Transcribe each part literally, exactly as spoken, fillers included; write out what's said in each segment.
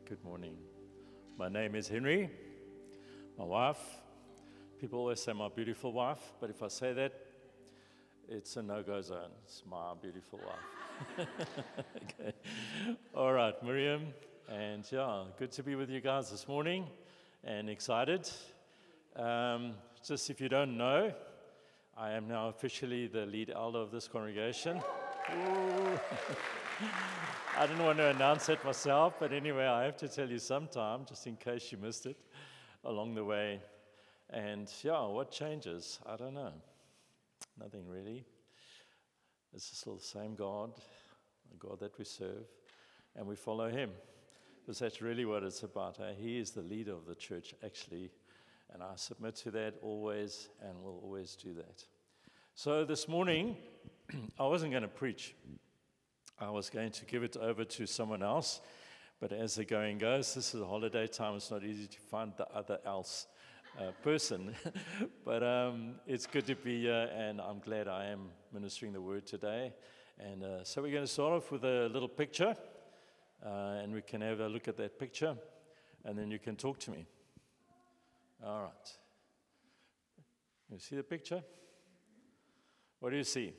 Good morning. My name is Henry. My wife, people always say my beautiful wife, but if I say that, it's a no-go zone. It's my beautiful wife. Okay. All right, Miriam, and yeah, good to be with you guys this morning, and excited. Um, just if you don't know, I am now officially the lead elder of this congregation. Ooh. I didn't want to announce it myself, but anyway, I have to tell you sometime, just in case you missed it along the way. And yeah, what changes? I don't know. Nothing really. It's still the same God, the God that we serve, and we follow Him. Because that's really what it's about. Eh? He is the leader of the church, actually, and I submit to that always and will always do that. So this morning, I wasn't going to preach. I was going to give it over to someone else, but as the going goes, this is a holiday time. It's not easy to find the other else uh, person, but um, it's good to be here, and I'm glad I am ministering the word today. And uh, so we're going to start off with a little picture, uh, and we can have a look at that picture, and then you can talk to me. All right. You see the picture? What do you see?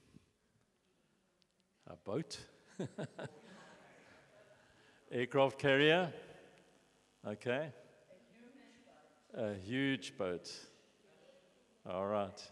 A boat, aircraft carrier, okay, a huge boat, all right,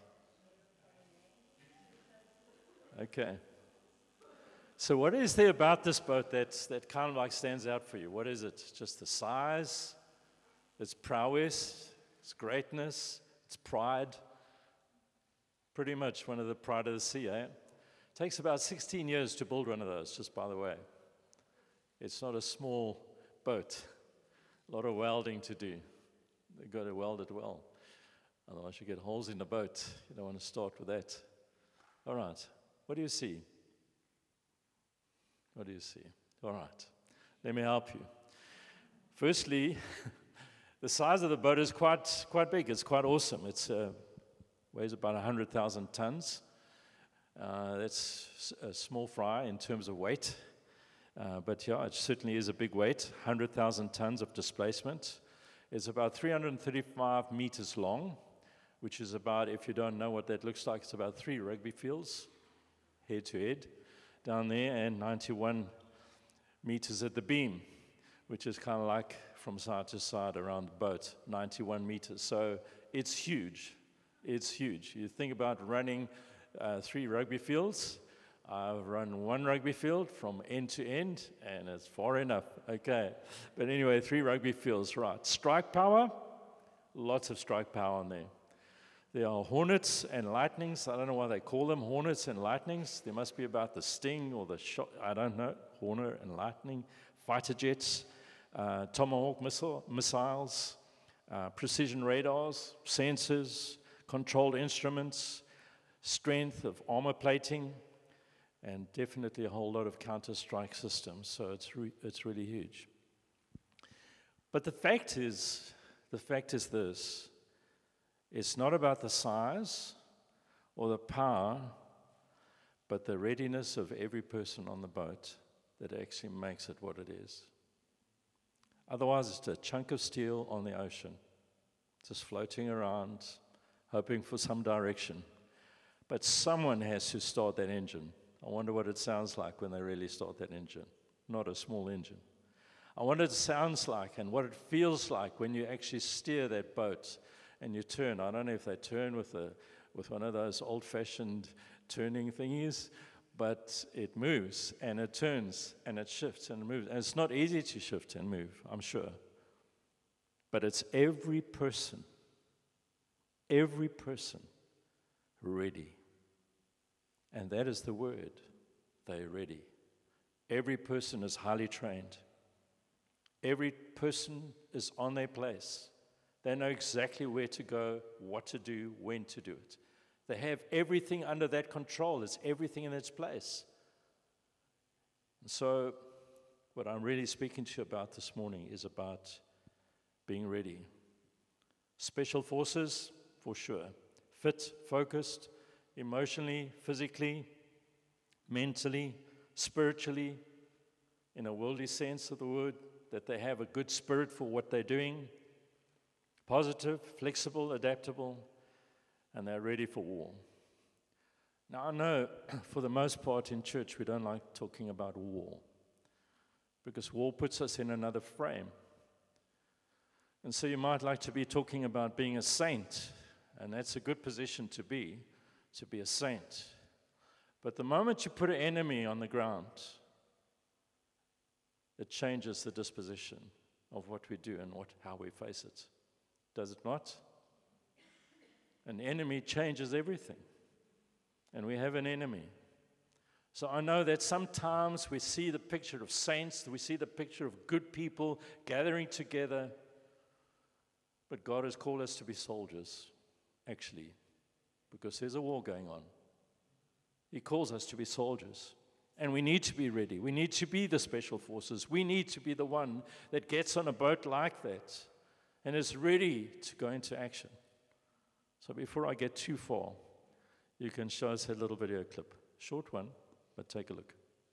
okay. So what is there about this boat that's, that kind of like stands out for you? What is it? Just the size, its prowess, its greatness, its pride? Pretty much one of the pride of the sea, eh? Takes about sixteen years to build one of those, just by the way. It's not a small boat. A lot of welding to do. They've got to weld it well. Otherwise you get holes in the boat. You don't want to start with that. All right. What do you see? What do you see? All right. Let me help you. Firstly, the size of the boat is quite quite big. It's quite awesome. It uh, weighs about one hundred thousand tons. Uh, that's a small fry in terms of weight, uh, but yeah, it certainly is a big weight, one hundred thousand tons of displacement. It's about three hundred thirty-five meters long, which is about, if you don't know what that looks like, it's about three rugby fields, head to head, down there, and ninety-one meters at the beam, which is kind of like from side to side around the boat, ninety-one meters. So it's huge. It's huge. You think about running Uh, three rugby fields. I've run one rugby field from end to end, and it's far enough. Okay. But anyway, three rugby fields, right. Strike power, lots of strike power on there. There are Hornets and Lightnings. I don't know why they call them Hornets and Lightnings. They must be about the Sting or the shot. I don't know. Hornet and Lightning. Fighter jets, uh, Tomahawk missile, missiles, uh, precision radars, sensors, controlled instruments, strength of armor plating, and definitely a whole lot of counter-strike systems. So it's re- it's really huge. But the fact is, the fact is this: it's not about the size or the power, but the readiness of every person on the boat that actually makes it what it is. Otherwise, it's a chunk of steel on the ocean, just floating around, hoping for some direction. But someone has to start that engine. I wonder what it sounds like when they really start that engine. Not a small engine. I wonder what it sounds like and what it feels like when you actually steer that boat and you turn. I don't know if they turn with a with one of those old-fashioned turning thingies, but it moves and it turns and it shifts and it moves. And it's not easy to shift and move, I'm sure. But it's every person, every person ready. And that is the word. They're ready. Every person is highly trained. Every person is on their place. They know exactly where to go, what to do, when to do it. They have everything under that control. It's everything in its place. And so what I'm really speaking to you about this morning is about being ready. Special forces, for sure. Fit, focused, emotionally, physically, mentally, spiritually, in a worldly sense of the word, that they have a good spirit for what they're doing, positive, flexible, adaptable, and they're ready for war. Now, I know for the most part in church we don't like talking about war, because war puts us in another frame. And so you might like to be talking about being a saint, and that's a good position to be, to be a saint. But the moment you put an enemy on the ground, it changes the disposition of what we do and what, how we face it. Does it not? An enemy changes everything. And we have an enemy. So I know that sometimes we see the picture of saints, we see the picture of good people gathering together, but God has called us to be soldiers, actually, because there's a war going on. He calls us to be soldiers. And we need to be ready. We need to be the special forces. We need to be the one that gets on a boat like that and is ready to go into action. So before I get too far, you can show us a little video clip. Short one, but take a look.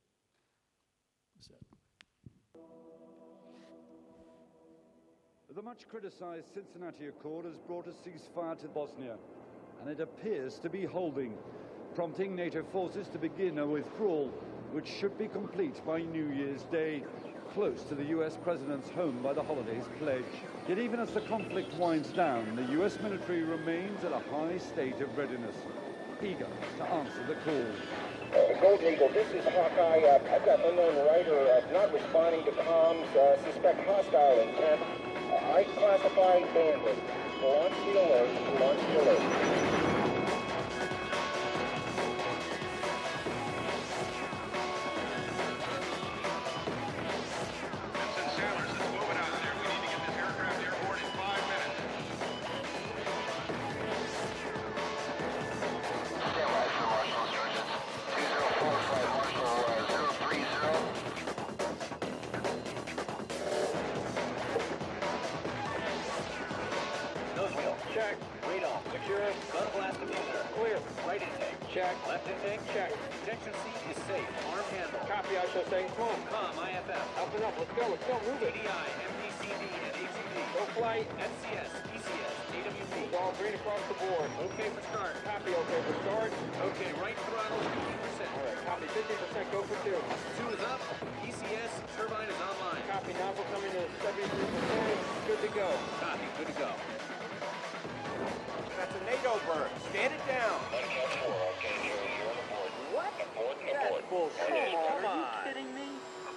The much criticized Cincinnati Accord has brought a ceasefire to Bosnia, and it appears to be holding, prompting NATO forces to begin a withdrawal, which should be complete by New Year's Day, close to the U S president's home by the holidays pledge. Yet even as the conflict winds down, the U S military remains at a high state of readiness, eager to answer the call. Uh, Gold Eagle, this is Hawkeye. Uh, I've got an unknown writer uh, not responding to comms, uh, suspect hostile intent. Uh, I classify bandit. Launch the alert, launch the alert. Check. Radar. Secure. Gun blast diffuser. Clear. Right intake. Check. Left intake. Check. Protection seat is safe. Arm handle. Copy. I shall say. Come on. Com. I F F. Up and up. Let's go. Let's go. Move it. A D I. M D C D and A T V. Go flight. F C S. E C S. A W P. It's all green across the board. Okay for start. Copy. Okay for start. Okay. Right throttle. fifty percent. All right. Copy. fifty percent. Go for two. Two is up. E C S. Turbine is online. Copy. Now we're coming to seventy-three percent. Good to go. Copy. Good to go. That's a NATO bird. Stand it down. What? That's bull. Come on. Are you kidding me?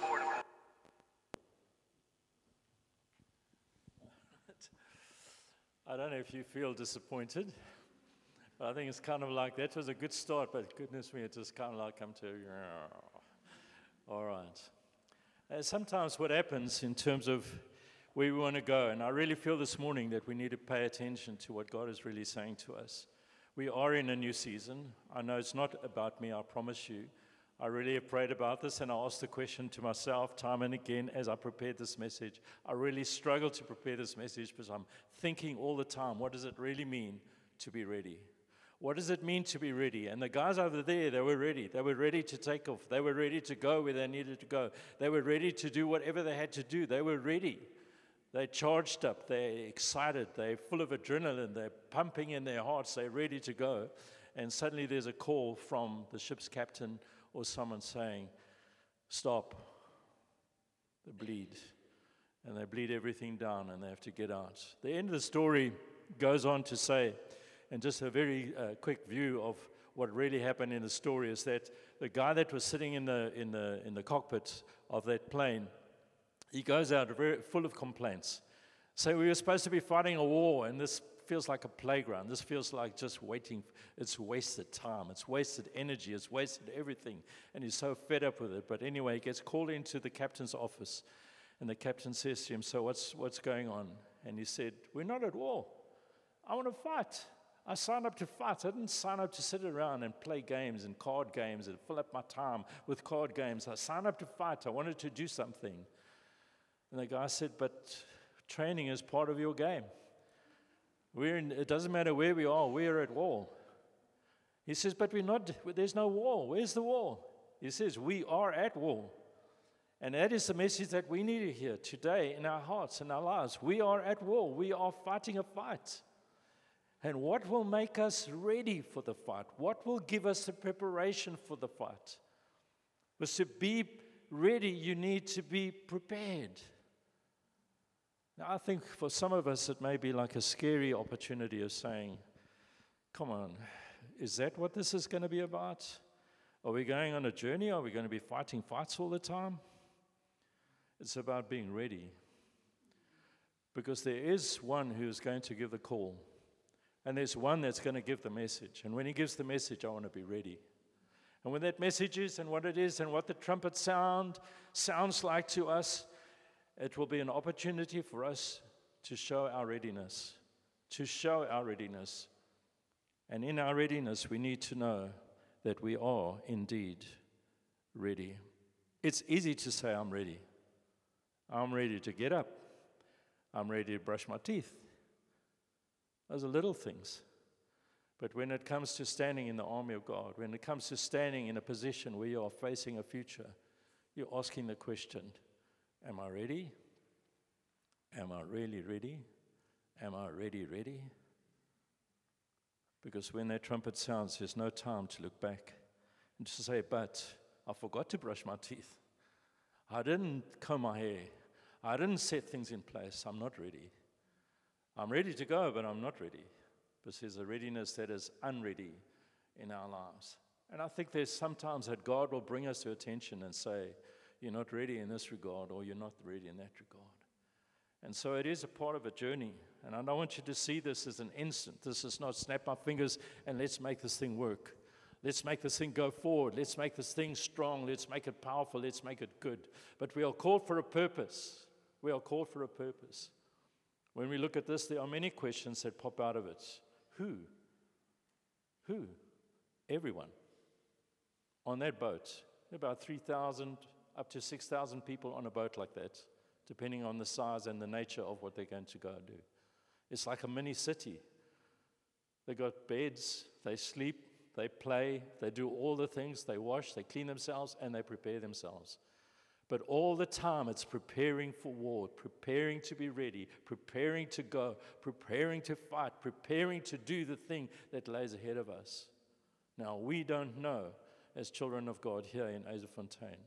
I don't know if you feel disappointed, but I think it's kind of like, that was a good start, but goodness me, it just kind of like come to, all right. Uh, sometimes what happens in terms of where we want to go, and I really feel this morning that we need to pay attention to what God is really saying to us. We are in a new season. I know it's not about me, I promise you. I really have prayed about this, and I asked the question to myself time and again as I prepared this message. I really struggled to prepare this message because I'm thinking all the time, what does it really mean to be ready? What does it mean to be ready? And the guys over there, they were ready. They were ready to take off. They were ready to go where they needed to go. They were ready to do whatever they had to do. They were ready. They're charged up, they're excited, they're full of adrenaline, they're pumping in their hearts, they're ready to go. And suddenly there's a call from the ship's captain or someone saying, stop. They bleed. And they bleed everything down and they have to get out. The end of the story goes on to say, and just a very uh, quick view of what really happened in the story is that the guy that was sitting in the, in the, in the cockpit of that plane, he goes out very full of complaints. So we were supposed to be fighting a war, and this feels like a playground. This feels like just waiting. It's wasted time. It's wasted energy. It's wasted everything. And he's so fed up with it. But anyway, he gets called into the captain's office, and the captain says to him, so what's, what's going on? And he said, we're not at war. I want to fight. I signed up to fight. I didn't sign up to sit around and play games and card games and fill up my time with card games. I signed up to fight. I wanted to do something. And the guy said, but training is part of your game. We're in, it doesn't matter where we are, we're at war. He says, but we're not, there's no war. Where's the war? He says, we are at war. And that is the message that we need to hear today in our hearts and our lives. We are at war. We are fighting a fight. And what will make us ready for the fight? What will give us the preparation for the fight? Because to be ready, you need to be prepared. Now, I think for some of us, it may be like a scary opportunity of saying, come on, is that what this is going to be about? Are we going on a journey? Are we going to be fighting fights all the time? It's about being ready. Because there is one who is going to give the call. And there's one that's going to give the message. And when he gives the message, I want to be ready. And when that message is and what it is and what the trumpet sound sounds like to us, it will be an opportunity for us to show our readiness. To show our readiness. And in our readiness, we need to know that we are indeed ready. It's easy to say, I'm ready. I'm ready to get up. I'm ready to brush my teeth. Those are little things. But when it comes to standing in the army of God, when it comes to standing in a position where you are facing a future, you're asking the question, am I ready? Am I really ready? Am I ready, ready? Because when that trumpet sounds, there's no time to look back and to say, but I forgot to brush my teeth. I didn't comb my hair. I didn't set things in place. I'm not ready. I'm ready to go, but I'm not ready. Because there's a readiness that is unready in our lives. And I think there's sometimes that God will bring us to attention and say, you're not ready in this regard, or you're not ready in that regard. And so it is a part of a journey. And I don't want you to see this as an instant. This is not snap my fingers and let's make this thing work. Let's make this thing go forward. Let's make this thing strong. Let's make it powerful. Let's make it good. But we are called for a purpose. We are called for a purpose. When we look at this, there are many questions that pop out of it. Who? Who? Everyone. On that boat, about three thousand, up to six thousand people on a boat like that, depending on the size and the nature of what they're going to go and do. It's like a mini city. They got beds, they sleep, they play, they do all the things, they wash, they clean themselves, and they prepare themselves. But all the time, it's preparing for war, preparing to be ready, preparing to go, preparing to fight, preparing to do the thing that lays ahead of us. Now, we don't know, as children of God here in Azefontein,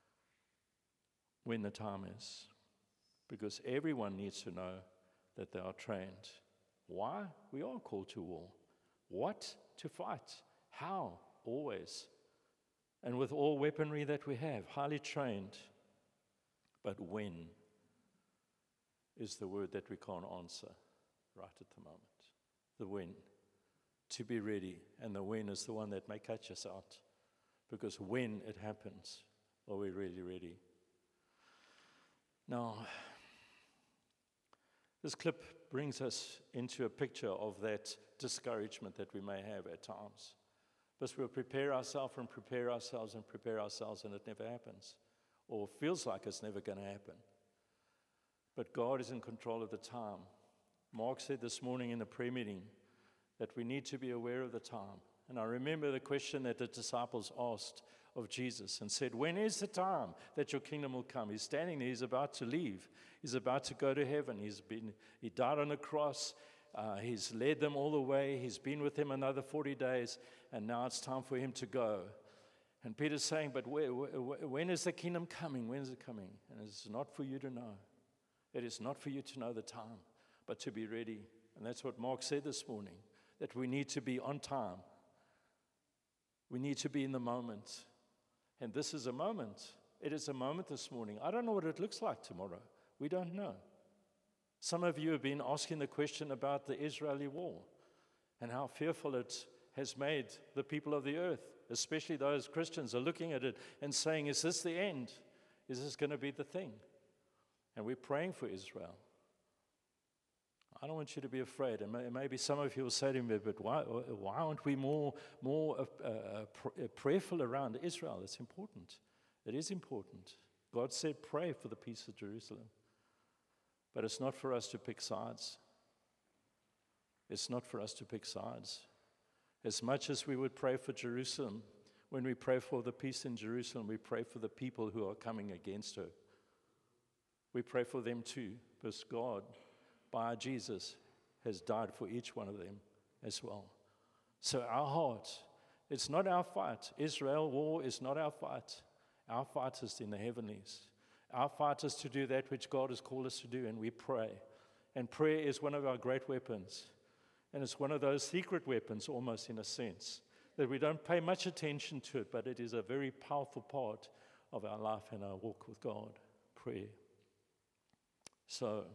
when the time is. Because everyone needs to know that they are trained. Why? We are called to war. What? To fight. How? Always. And with all weaponry that we have, highly trained. But when is the word that we can't answer right at the moment. The when. To be ready. And the when is the one that may catch us out. Because when it happens, are we really ready? Now, this clip brings us into a picture of that discouragement that we may have at times. Because we'll prepare ourselves and prepare ourselves and prepare ourselves, and it never happens. Or feels like it's never going to happen. But God is in control of the time. Mark said this morning in the prayer meeting that we need to be aware of the time. And I remember the question that the disciples asked of Jesus and said, when is the time that your kingdom will come? He's standing there, he's about to leave. He's about to go to heaven. He's been, he died on the cross. Uh, he's led them all the way. He's been with them another forty days. And now it's time for him to go. And Peter's saying, but where, where, when is the kingdom coming? When is it coming? And it's not for you to know. It is not for you to know the time, but to be ready. And that's what Mark said this morning, that we need to be on time. We need to be in the moment. And this is a moment. It is a moment this morning. I don't know what it looks like tomorrow. We don't know. Some of you have been asking the question about the Israeli war and how fearful it has made the people of the earth, especially those Christians, are looking at it and saying, is this the end? Is this going to be the thing? And we're praying for Israel. I don't want you to be afraid. And maybe some of you will say to me, but why, why aren't we more, more uh, uh, prayerful around Israel? It's important. It is important. God said, pray for the peace of Jerusalem. But it's not for us to pick sides. It's not for us to pick sides. As much as we would pray for Jerusalem, When we pray for the peace in Jerusalem, we pray for the people who are coming against her. We pray for them too, because God, by Jesus, has died for each one of them as well. So our heart, it's not our fight. Israel war is not our fight. Our fight is in the heavenlies. Our fight is to do that which God has called us to do, and we pray. And prayer is one of our great weapons. And it's one of those secret weapons, almost in a sense, that we don't pay much attention to it, but it is a very powerful part of our life and our walk with God, prayer. So,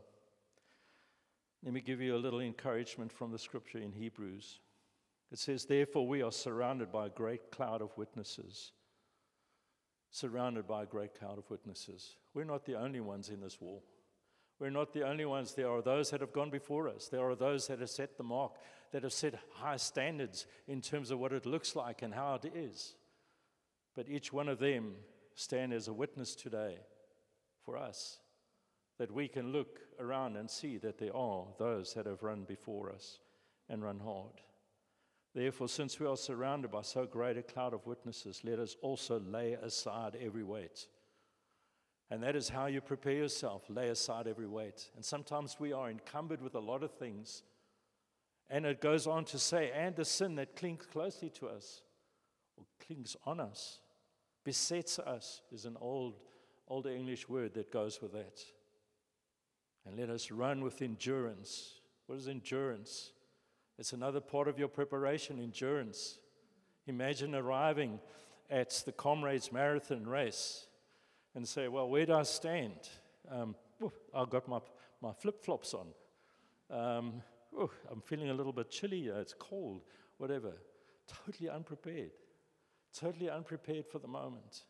let me give you a little encouragement from the scripture in Hebrews. It says, therefore we are surrounded by a great cloud of witnesses. Surrounded by a great cloud of witnesses. We're not the only ones in this war. We're not the only ones. There are those that have gone before us. There are those that have set the mark, that have set high standards in terms of what it looks like and how it is. But each one of them stand as a witness today for us, that we can look around and see that there are those that have run before us and run hard. Therefore, since we are surrounded by so great a cloud of witnesses, let us also lay aside every weight. And that is how you prepare yourself, lay aside every weight. And sometimes we are encumbered with a lot of things. And it goes on to say, and the sin that clings closely to us, or clings on us, besets us, is an old, older English word that goes with that. And let us run with endurance. What is endurance? It's another part of your preparation, endurance. Imagine arriving at the Comrades Marathon race and say, well, where do I stand? Um, oh, I've got my, my flip-flops on. Um, oh, I'm feeling a little bit chilly. It's cold, whatever. Totally unprepared. Totally unprepared for the moment.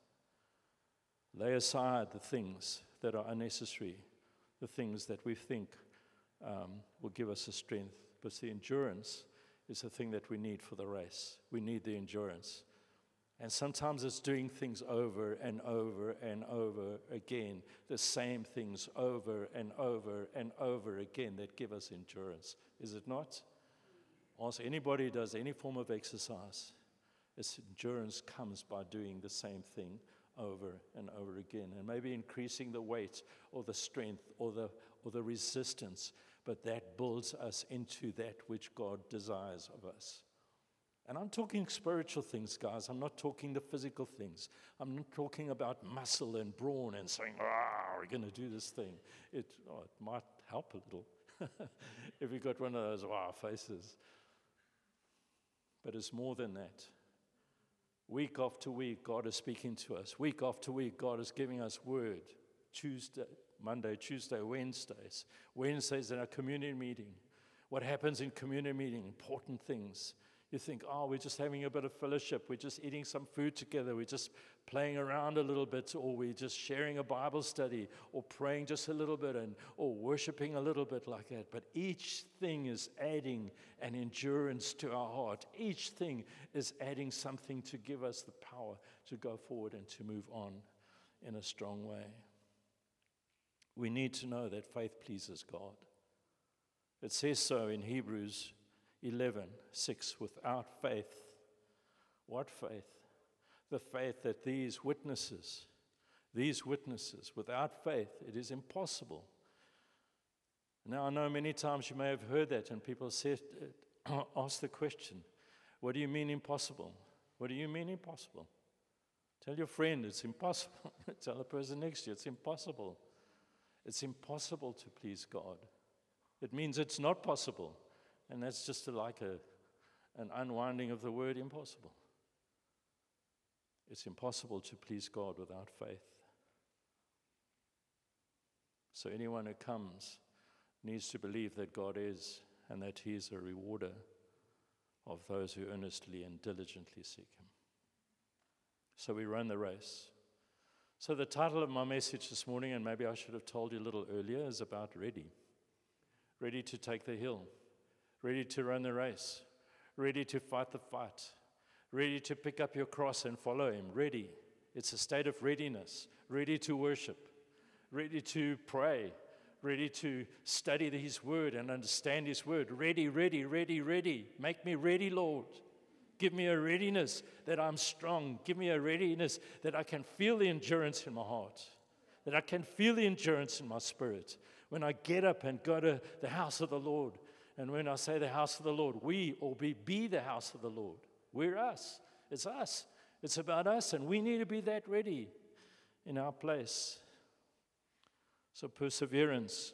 Lay aside the things that are unnecessary, the things that we think um, will give us the strength. But the endurance is the thing that we need for the race. We need the endurance. And sometimes it's doing things over and over and over again, the same things over and over and over again that give us endurance. Is it not? Ask anybody who does any form of exercise. Its endurance comes by doing the same thing over and over again, and maybe increasing the weight or the strength or the or the resistance, but that builds us into that which God desires of us. And I'm talking spiritual things, guys. I'm not talking the physical things. I'm not talking about muscle and brawn and saying, ah, we're going to do this thing. It, oh, it might help a little if you've got one of those wow faces. But it's more than that. Week after week, God is speaking to us. Week after week, God is giving us word. Tuesday, Monday, Tuesday, Wednesdays. Wednesdays in our community meeting. What happens in community meeting? Important things. You think, oh, we're just having a bit of fellowship. We're just eating some food together. We're just playing around a little bit, or we're just sharing a Bible study, or praying just a little bit, and or worshiping a little bit like that. But each thing is adding an endurance to our heart. Each thing is adding something to give us the power to go forward and to move on in a strong way. We need to know that faith pleases God. It says so in Hebrews eleven six, without faith. What faith? The faith that these witnesses, these witnesses, without faith, it is impossible. Now, I know many times you may have heard that, and people said, ask the question, what do you mean impossible? What do you mean impossible? Tell your friend it's impossible. Tell the person next to you it's impossible. It's impossible to please God. It means it's not possible. And that's just a, like a, an unwinding of the word impossible. It's impossible to please God without faith. So anyone who comes needs to believe that God is, and that He is a rewarder of those who earnestly and diligently seek Him. So we run the race. So the title of my message this morning, and maybe I should have told you a little earlier, is about ready. Ready to take the hill. Ready to run the race, ready to fight the fight, ready to pick up your cross and follow Him, ready. It's a state of readiness, ready to worship, ready to pray, ready to study His Word and understand His Word. Ready, ready, ready, ready. Make me ready, Lord. Give me a readiness that I'm strong. Give me a readiness that I can feel the endurance in my heart, that I can feel the endurance in my spirit. When I get up and go to the house of the Lord, and when I say the house of the Lord, we or we be the house of the Lord. We're us. It's us. It's about us, and we need to be that ready in our place. So perseverance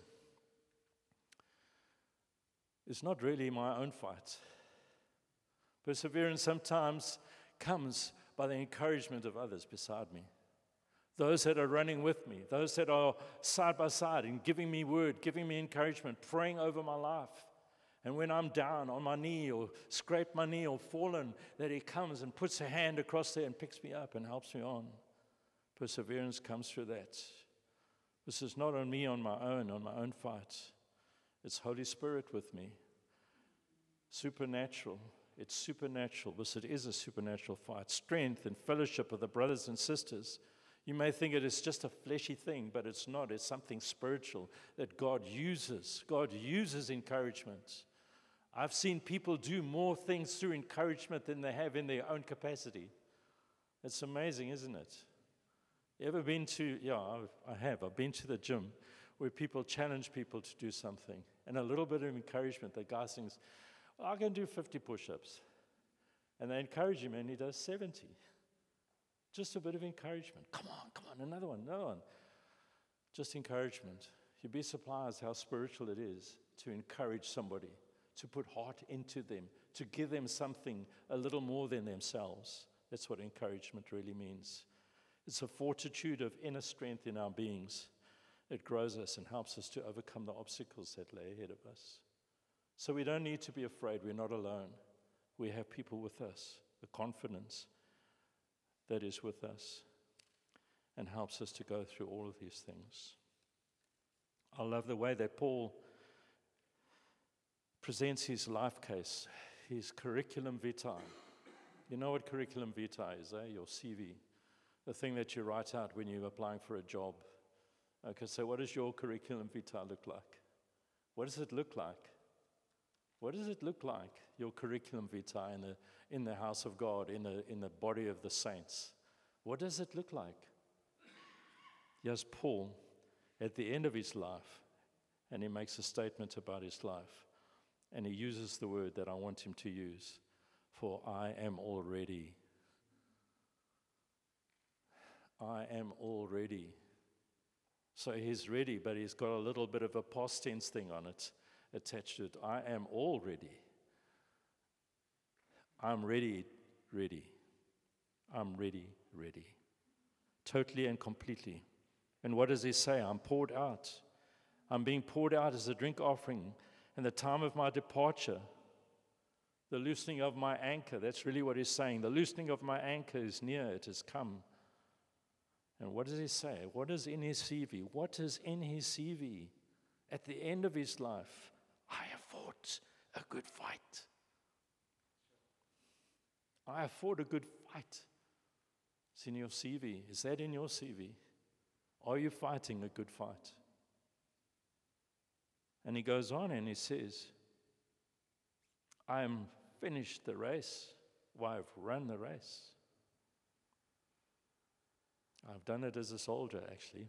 is not really my own fight. Perseverance sometimes comes by the encouragement of others beside me. Those that are running with me, those that are side by side and giving me word, giving me encouragement, praying over my life. And when I'm down on my knee or scrape my knee or fallen, that he comes and puts a hand across there and picks me up and helps me on. Perseverance comes through that. This is not on me on my own, on my own fight. It's Holy Spirit with me. Supernatural. It's supernatural, because it is a supernatural fight. Strength and fellowship of the brothers and sisters. You may think it is just a fleshy thing, but it's not. It's something spiritual that God uses. God uses encouragement. I've seen people do more things through encouragement than they have in their own capacity. It's amazing, isn't it? You ever been to, yeah, I have. I've been to the gym where people challenge people to do something. And a little bit of encouragement. The guy thinks, well, I can do fifty push-ups. And they encourage him, and he does seventy. Just a bit of encouragement. Come on, come on, another one, another one. Just encouragement. You'd be surprised how spiritual it is to encourage somebody, to put heart into them, to give them something a little more than themselves. That's what encouragement really means. It's a fortitude of inner strength in our beings. It grows us and helps us to overcome the obstacles that lay ahead of us. So we don't need to be afraid. We're not alone. We have people with us, the confidence that is with us and helps us to go through all of these things. I love the way that Paul presents his life case, his curriculum vitae. You know what curriculum vitae is, eh? Your C V, the thing that you write out when you're applying for a job. Okay, so what does your curriculum vitae look like? What does it look like? What does it look like, your curriculum vitae in the, in the house of God, in the, in the body of the saints? What does it look like? Here's Paul at the end of his life, and he makes a statement about his life, and he uses the word that I want him to use, for I am already. I am already. So he's ready, but he's got a little bit of a past tense thing on it. Attached to it. I am all ready. I'm ready, ready. I'm ready, ready. Totally and completely. And what does he say? I'm poured out. I'm being poured out as a drink offering. And the time of my departure, the loosening of my anchor, that's really what he's saying. The loosening of my anchor is near, it has come. And what does he say? What is in his C V? What is in his C V? At the end of his life, I have fought a good fight. I have fought a good fight. It's in your C V. Is that in your C V? Are you fighting a good fight? And he goes on and he says, I am finished the race. Well, I've run the race. I've done it as a soldier, actually.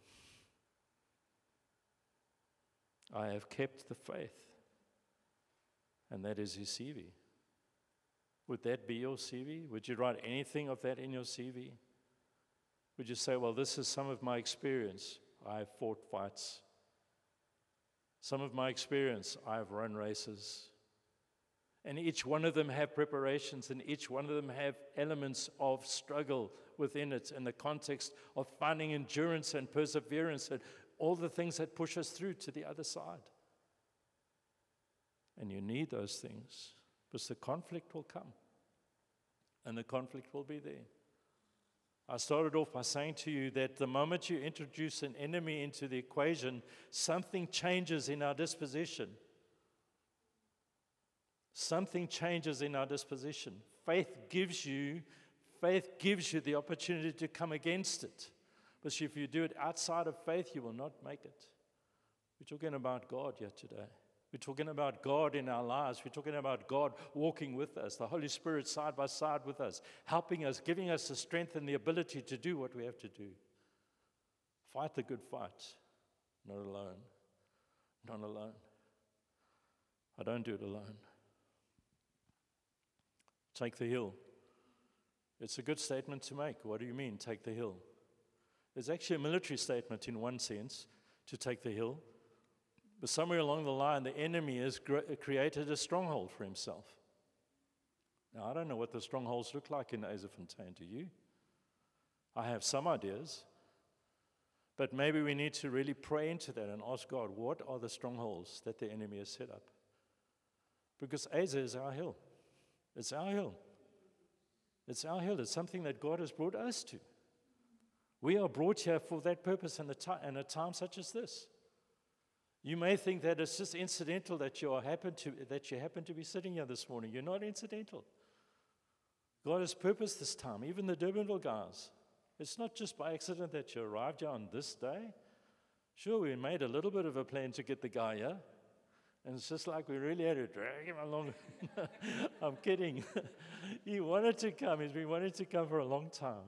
I have kept the faith. And that is his C V. Would that be your C V? Would you write anything of that in your C V? Would you say, well, this is some of my experience. I've fought fights. Some of my experience, I've run races. And each one of them have preparations, and each one of them have elements of struggle within it, in the context of finding endurance and perseverance and all the things that push us through to the other side. And you need those things, because the conflict will come, and the conflict will be there. I started off by saying to you that the moment you introduce an enemy into the equation, something changes in our disposition. Something changes in our disposition. Faith gives you, faith gives you the opportunity to come against it. But if you do it outside of faith, you will not make it. We're talking about God here today. We're talking about God in our lives. We're talking about God walking with us, the Holy Spirit side by side with us, helping us, giving us the strength and the ability to do what we have to do. Fight the good fight, not alone, not alone. I don't do it alone. Take the hill. It's a good statement to make. What do you mean, take the hill? It's actually a military statement in one sense, to take the hill. But somewhere along the line, the enemy has created a stronghold for himself. Now, I don't know what the strongholds look like in Azefontein, do you? I have some ideas. But maybe we need to really pray into that and ask God, what are the strongholds that the enemy has set up? Because Aza is our hill. It's our hill. It's our hill. It's something that God has brought us to. We are brought here for that purpose in a, ti- in a time such as this. You may think that it's just incidental that you, are happen to, that you happen to be sitting here this morning. You're not incidental. God has purposed this time, even the Durbanville guys. It's not just by accident that you arrived here on this day. Sure, we made a little bit of a plan to get the guy here. And it's just like we really had to drag him along. I'm kidding. He wanted to come. He's been wanting to come for a long time.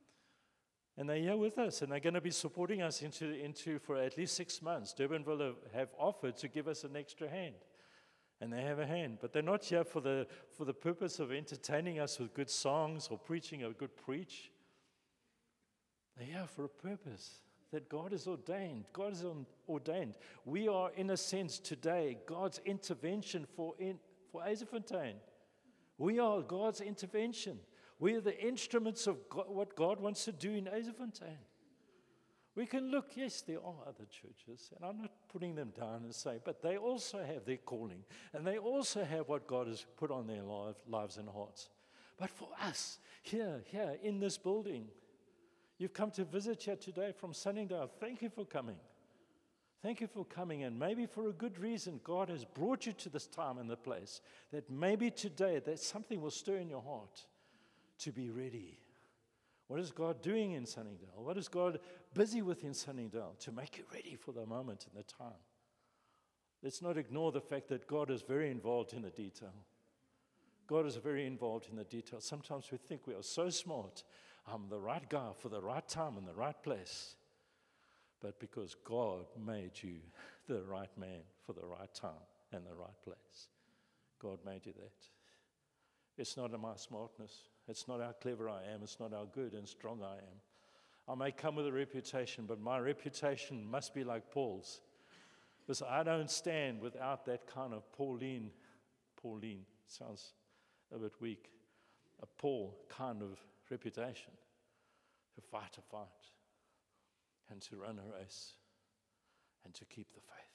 And they're here with us, and they're going to be supporting us into, into for at least six months. Durbanville have, have offered to give us an extra hand. And they have a hand. But they're not here for the, for the purpose of entertaining us with good songs or preaching a good preach. They're here for a purpose that God has ordained. God has ordained. We are, in a sense, today, God's intervention for, in, for Azefontein. We are God's intervention. We are the instruments of God, what God wants to do in Azefontein. We can look, yes, there are other churches, and I'm not putting them down and say, but they also have their calling, and they also have what God has put on their life, lives and hearts. But for us, here, here, in this building, you've come to visit here today from Sunningdale. Thank you for coming. Thank you for coming, and maybe for a good reason, God has brought you to this time and the place, that maybe today that something will stir in your heart to be ready. What is God doing in Sunningdale? What is God busy with in Sunningdale to make you ready for the moment and the time? Let's not ignore the fact that God is very involved in the detail. God is very involved in the detail. Sometimes we think we are so smart. I'm the right guy for the right time in the right place. But because God made you the right man for the right time and the right place. God made you that. It's not my smartness. It's not how clever I am. It's not how good and strong I am. I may come with a reputation, but my reputation must be like Paul's. Because I don't stand without that kind of Pauline, Pauline, sounds a bit weak, a Paul kind of reputation. To fight a fight and to run a race and to keep the faith.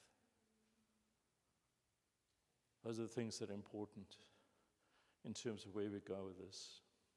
Those are the things that are important in terms of where we go with this.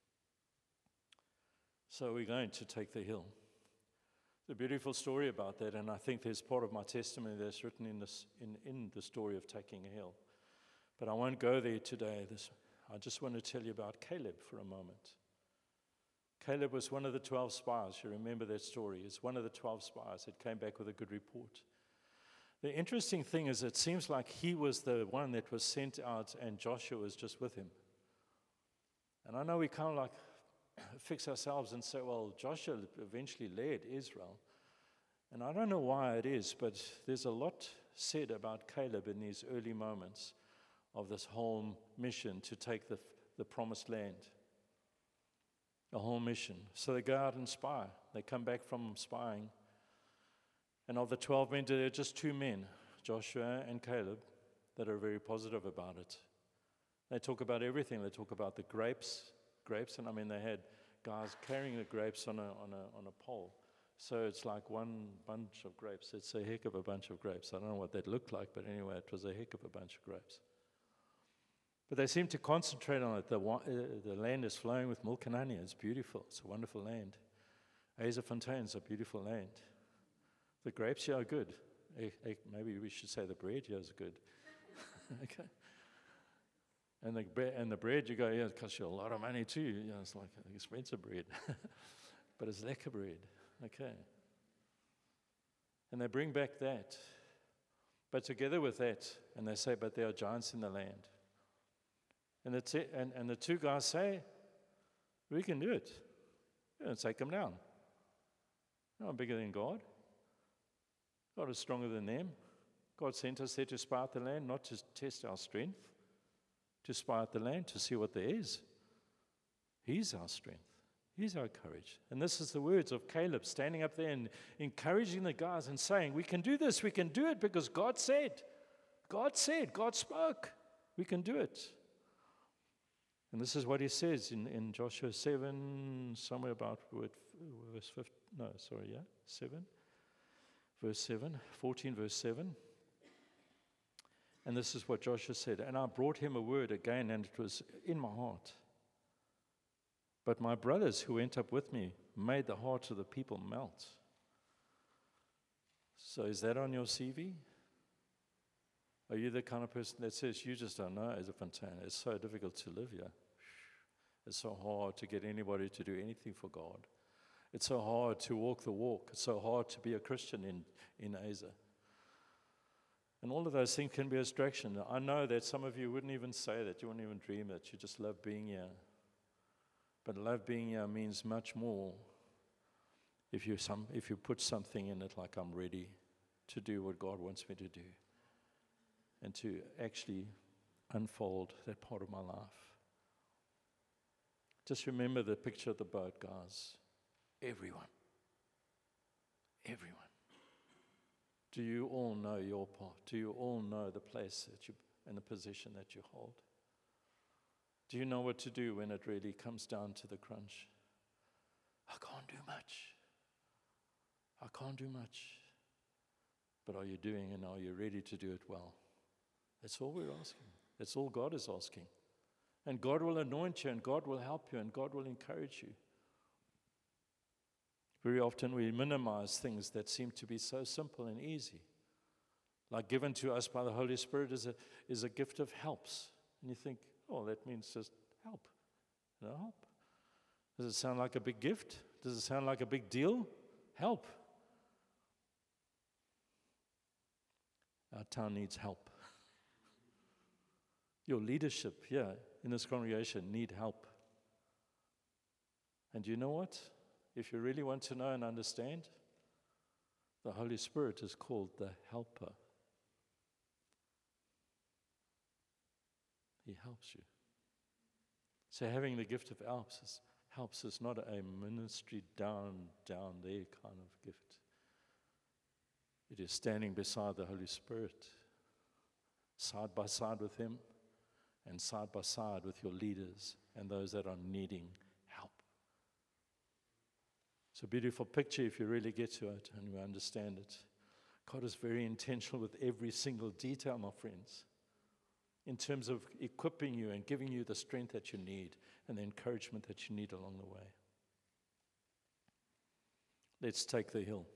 So we're going to take the hill. There's a beautiful story about that, and I think there's part of my testimony that's written in this in, in the story of taking a hill. But I won't go there today. This, I just want to tell you about Caleb for a moment. Caleb was one of the twelve spies. You remember that story. It's one of the twelve spies that came back with a good report. The interesting thing is it seems like he was the one that was sent out and Joshua was just with him. And I know we kind of like fix ourselves and say, well, Joshua eventually led Israel. And I don't know why it is, but there's a lot said about Caleb in these early moments of this whole mission to take the, the promised land. The whole mission. So they go out and spy. They come back from spying. And of the twelve men, there are just two men, Joshua and Caleb, that are very positive about it. They talk about everything. They talk about the grapes, grapes, and I mean they had guys carrying the grapes on a on a on a pole. So it's like one bunch of grapes. It's a heck of a bunch of grapes. I don't know what that looked like, but anyway, it was a heck of a bunch of grapes. But they seem to concentrate on it. The, uh, the land is flowing with milk and honey. It's beautiful. It's a wonderful land. Azefontein is a beautiful land. The grapes here are good. Eh, eh, maybe we should say the bread here is good. Okay. And the, bre- and the bread, you go, yeah, it costs you a lot of money too. You know, it's like expensive bread. But it's lekker bread. Okay. And they bring back that. But together with that, and they say, but there are giants in the land. And the, te- and, and the two guys say, we can do it. We're going to take them down. We're not bigger than God. God is stronger than them. God sent us there to spy out the land, not to test our strength, to spy out the land, to see what there is. He's our strength. He's our courage. And this is the words of Caleb standing up there and encouraging the guys and saying, we can do this, we can do it because God said. God said, God spoke. We can do it. And this is what he says in, in Joshua seven, somewhere about verse fifteen, no, sorry, yeah, seven, verse seven, fourteen, verse seven. And this is what Joshua said, and I brought him a word again, and it was in my heart. But my brothers who went up with me made the hearts of the people melt. So is that on your C V? Are you the kind of person that says, you just don't know, as a Fontana, it's so difficult to live here. It's so hard to get anybody to do anything for God. It's so hard to walk the walk. It's so hard to be a Christian in, in Asia. And all of those things can be a distraction. I know that some of you wouldn't even say that. You wouldn't even dream that. You just love being here. But love being here means much more if you, some, if you put something in it like I'm ready to do what God wants me to do and to actually unfold that part of my life. Just remember the picture of the boat, guys. Everyone. Everyone. Do you all know your part? Do you all know the place that you and the position that you hold? Do you know what to do when it really comes down to the crunch? I can't do much. I can't do much. But are you doing, and are you ready to do it well? That's all we're asking. That's all God is asking. And God will anoint you, and God will help you, and God will encourage you. Very often we minimize things that seem to be so simple and easy. Like given to us by the Holy Spirit is a, is a gift of helps. And you think, oh, that means just help. You know, help. Does it sound like a big gift? Does it sound like a big deal? Help. Our town needs help. Your leadership here in this congregation need help. And you know what? If you really want to know and understand, the Holy Spirit is called the helper. He helps you. So having the gift of helps is, helps is not a ministry down, down there kind of gift. It is standing beside the Holy Spirit, side by side with Him, and side by side with your leaders and those that are needing help. It's a beautiful picture if you really get to it and you understand it. God is very intentional with every single detail, my friends, in terms of equipping you and giving you the strength that you need and the encouragement that you need along the way. Let's take the hill.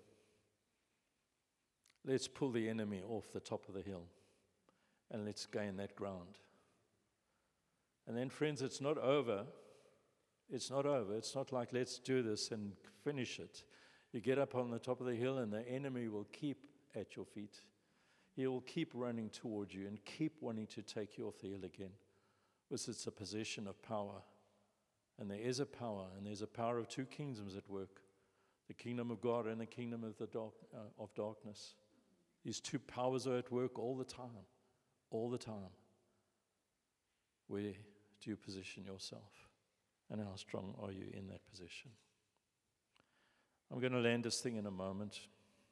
Let's pull the enemy off the top of the hill and let's gain that ground. And then, friends, it's not over. It's not over. It's not like let's do this and finish it. You get up on the top of the hill and the enemy will keep at your feet. He will keep running towards you and keep wanting to take you off the hill again. Because it's a position of power. And there is a power, and there's a power of two kingdoms at work. The kingdom of God and the kingdom of, the dark, uh, of darkness. These two powers are at work all the time. All the time. Where do you position yourself? And how strong are you in that position? I'm going to land this thing in a moment.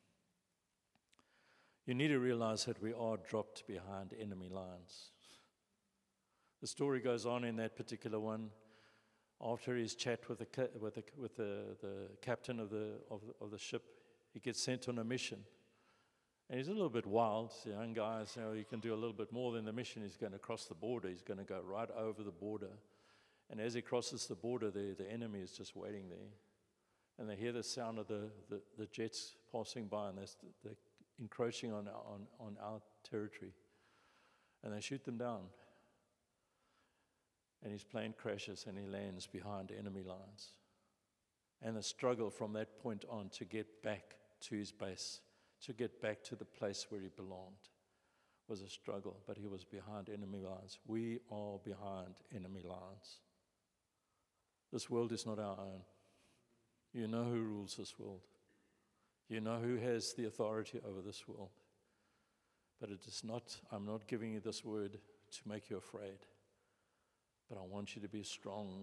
You need to realize that we are dropped behind enemy lines. The story goes on in that particular one. After his chat with the with the with the, the captain of the of, of the ship, he gets sent on a mission. And he's a little bit wild. The young guy, you know, he can do a little bit more than the mission. He's going to cross the border. He's going to go right over the border. And as he crosses the border, the, the enemy is just waiting there. And they hear the sound of the, the, the jets passing by, and they're, they're encroaching on, on, on our territory. And they shoot them down. And his plane crashes and he lands behind enemy lines. And the struggle from that point on to get back to his base, to get back to the place where he belonged. was a struggle, but he was behind enemy lines. We are behind enemy lines. This world is not our own. You know who rules this world. You know who has the authority over this world. But it is not, I'm not giving you this word to make you afraid. But I want you to be stronger.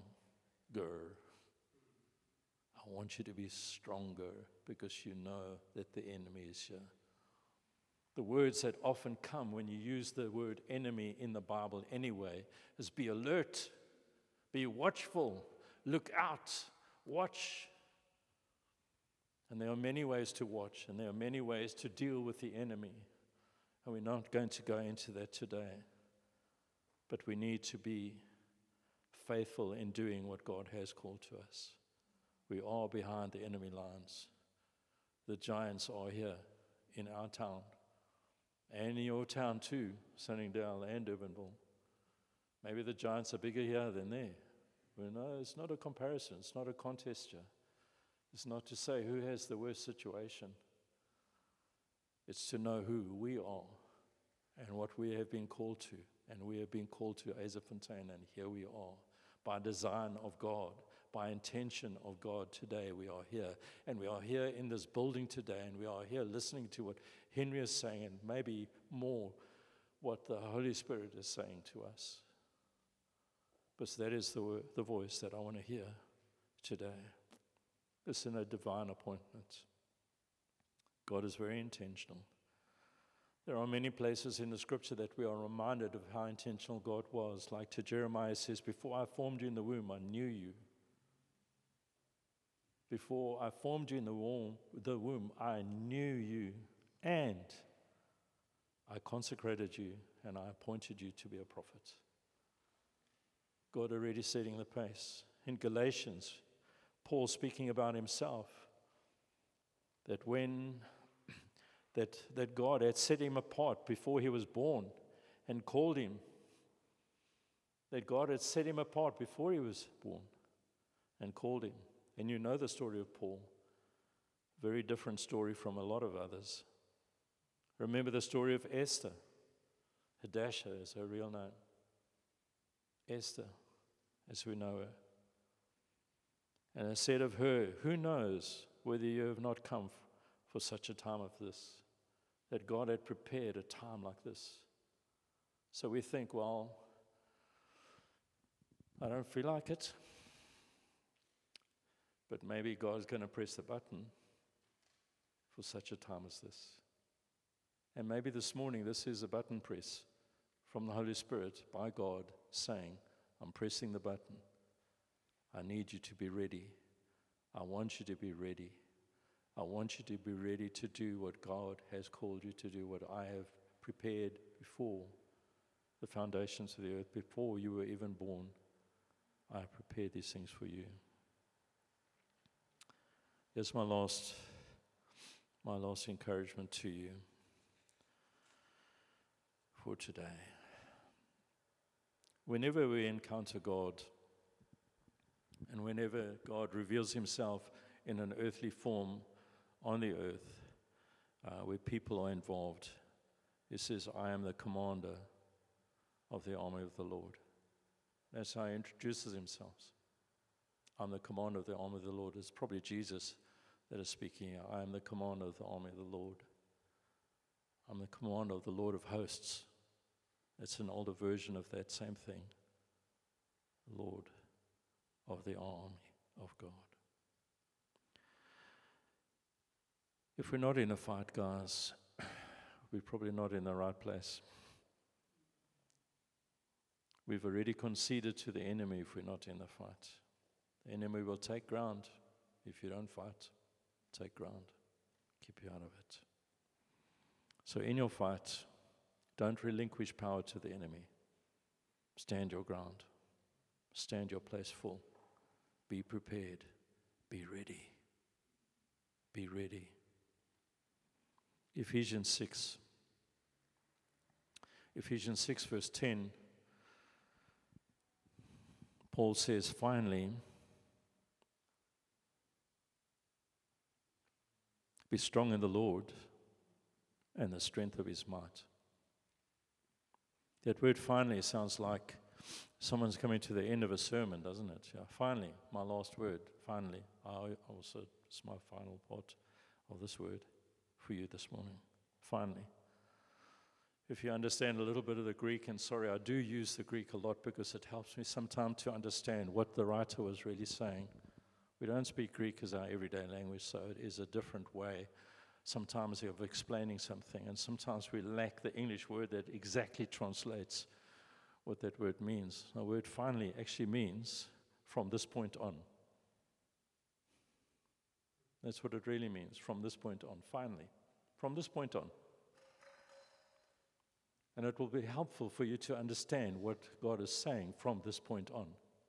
I want you to be stronger because you know that the enemy is here. The words that often come when you use the word enemy in the Bible anyway is be alert, be watchful, look out, watch. And there are many ways to watch, and there are many ways to deal with the enemy. And we're not going to go into that today. But we need to be faithful in doing what God has called to us. We are behind the enemy lines. The giants are here in our town. And in your town too, Sunningdale and Durbanville. Maybe the giants are bigger here than there. Well, no, it's not a comparison. It's not a contest here. It's not to say who has the worst situation. It's to know who we are and what we have been called to. And we have been called to Azafontein, and here we are. By design of God, by intention of God, today we are here. And we are here in this building today, and we are here listening to what Henry is saying, and maybe more what the Holy Spirit is saying to us. Because that is the, the voice that I want to hear today. It's in a divine appointment. God is very intentional. There are many places in the scripture that we are reminded of how intentional God was. Like to Jeremiah says, before I formed you in the womb, I knew you. Before I formed you in the womb, the womb, I knew you. And I consecrated you and I appointed you to be a prophet. God already setting the pace. In Galatians, Paul speaking about himself, that when that, that God had set him apart before he was born and called him, that God had set him apart before he was born and called him. And you know the story of Paul. Very different story from a lot of others. Remember the story of Esther. Hadassah is her real name. Esther, as we know her. And I said of her, who knows whether you have not come for such a time of this, that God had prepared a time like this. So we think, well, I don't feel like it, but maybe God's going to press the button for such a time as this. And maybe this morning this is a button press from the Holy Spirit by God saying, I'm pressing the button. I need you to be ready. I want you to be ready. I want you to be ready to do what God has called you to do, what I have prepared before the foundations of the earth, before you were even born. I have prepared these things for you. Here's my last, my last encouragement to you for today. Whenever we encounter God, and whenever God reveals himself in an earthly form on the earth, uh, where people are involved, he says, I am the commander of the army of the Lord. That's how he introduces himself. I'm the commander of the army of the Lord. It's probably Jesus that is speaking here. I am the commander of the army of the Lord. I'm the commander of the Lord of hosts. It's an older version of that same thing. Lord of the army of God. If we're not in a fight, guys, we're probably not in the right place. We've already conceded to the enemy if we're not in the fight. The enemy will take ground if you don't fight. Take ground. Keep you out of it. So in your fight, don't relinquish power to the enemy. Stand your ground. Stand your place full. Be prepared. Be ready. Be ready. Ephesians six. Ephesians six verse ten. Paul says, finally, be strong in the Lord and the strength of his might. That word finally sounds like someone's coming to the end of a sermon, doesn't it? Yeah, finally, my last word, finally. I also, it's my final part of this word for you this morning. Finally. If you understand a little bit of the Greek, and sorry, I do use the Greek a lot because it helps me sometimes to understand what the writer was really saying. We don't speak Greek as our everyday language, so it is a different way sometimes of explaining something, and sometimes we lack the English word that exactly translates what that word means. The word finally actually means from this point on. That's what it really means, from this point on, finally. From this point on. And it will be helpful for you to understand what God is saying from this point on.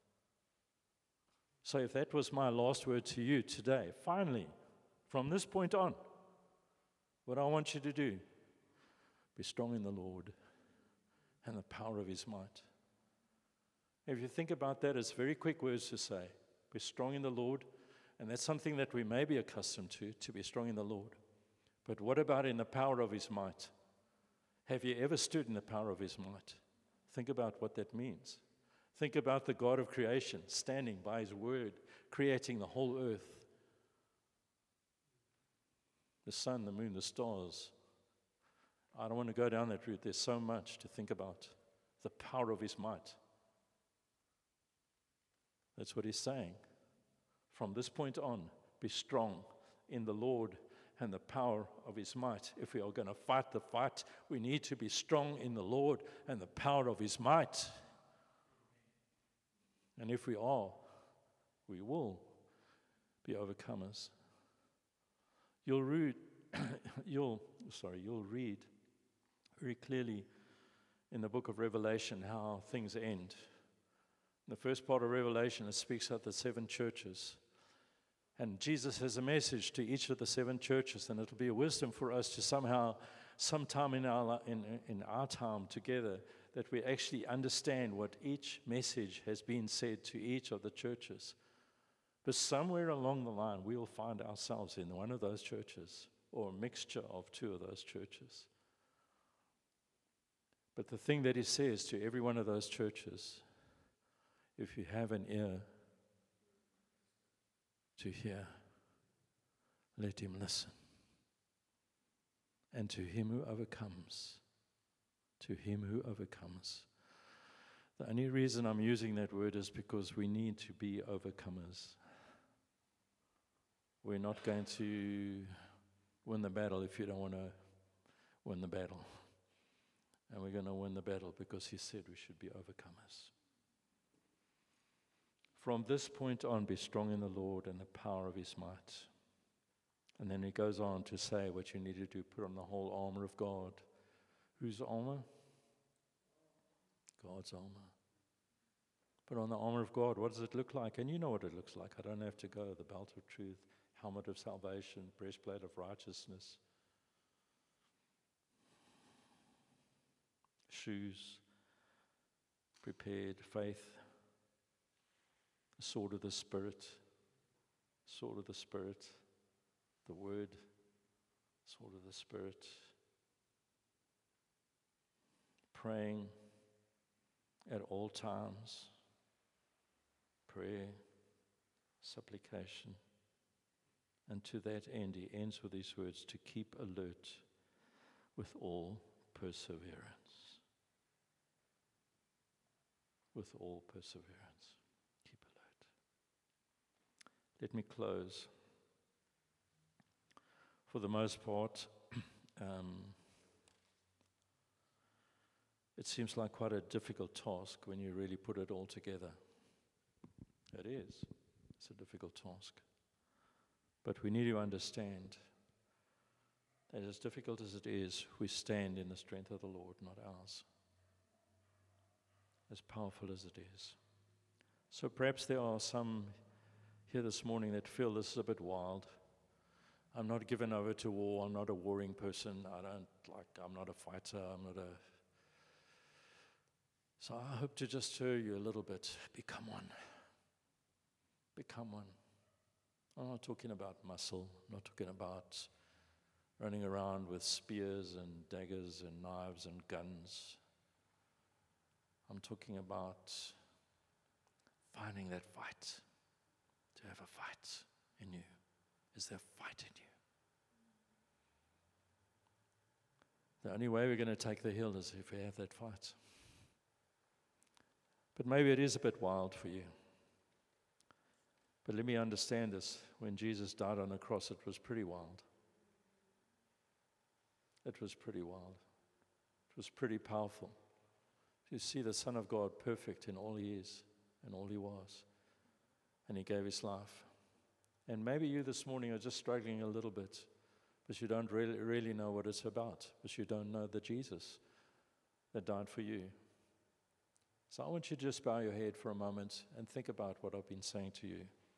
So if that was my last word to you today, finally, from this point on, what I want you to do, be strong in the Lord and the power of his might. If you think about that, it's very quick words to say. Be strong in the Lord, and that's something that we may be accustomed to, to be strong in the Lord. But what about in the power of his might? Have you ever stood in the power of his might? Think about what that means. Think about the God of creation standing by his word, creating the whole earth. The sun, the moon, the stars. I don't want to go down that route. There's so much to think about. The power of his might. That's what he's saying. From this point on, be strong in the Lord and the power of his might. If we are going to fight the fight, we need to be strong in the Lord and the power of his might. And if we are, we will be overcomers. You'll read, you'll, sorry, you'll read very clearly in the book of Revelation how things end. In the first part of Revelation, it speaks of the seven churches. And Jesus has a message to each of the seven churches, and it'll be a wisdom for us to somehow, sometime in our, in, in our time together, that we actually understand what each message has been said to each of the churches. But somewhere along the line, we will find ourselves in one of those churches, or a mixture of two of those churches. But the thing that he says to every one of those churches, if you have an ear to hear, let him listen. And to him who overcomes, to him who overcomes. The only reason I'm using that word is because we need to be overcomers. We're not going to win the battle if you don't want to win the battle. And we're going to win the battle because he said we should be overcomers. From this point on, be strong in the Lord and the power of his might. And then he goes on to say what you need to do, put on the whole armor of God. Whose armor? God's armor. Put on the armor of God. What does it look like? And you know what it looks like. I don't have to go. The belt of truth, helmet of salvation, breastplate of righteousness, shoes, prepared, faith, the sword of the Spirit, sword of the Spirit, the word, sword of the Spirit, praying at all times, prayer, supplication. And to that end, he ends with these words, to keep alert with all perseverance. With all perseverance. Keep alert. Let me close. For the most part, um, it seems like quite a difficult task when you really put it all together. It is. It's a difficult task. But we need to understand that as difficult as it is, we stand in the strength of the Lord, not ours. As powerful as it is. So perhaps there are some here this morning that feel this is a bit wild. I'm not given over to war. I'm not a warring person. I don't like, I'm not a fighter. I'm not a... So I hope to just stir you a little bit. Become one. Become one. I'm not talking about muscle. I'm not talking about running around with spears and daggers and knives and guns. I'm talking about finding that fight, to have a fight in you. Is there a fight in you? The only way we're going to take the hill is if we have that fight. But maybe it is a bit wild for you. But let me understand this. When Jesus died on the cross, it was pretty wild. It was pretty wild. It was pretty powerful. You see the Son of God perfect in all he is and all he was. And he gave his life. And maybe you this morning are just struggling a little bit, but you don't really, really know what it's about, but you don't know the Jesus that died for you. So I want you to just bow your head for a moment and think about what I've been saying to you.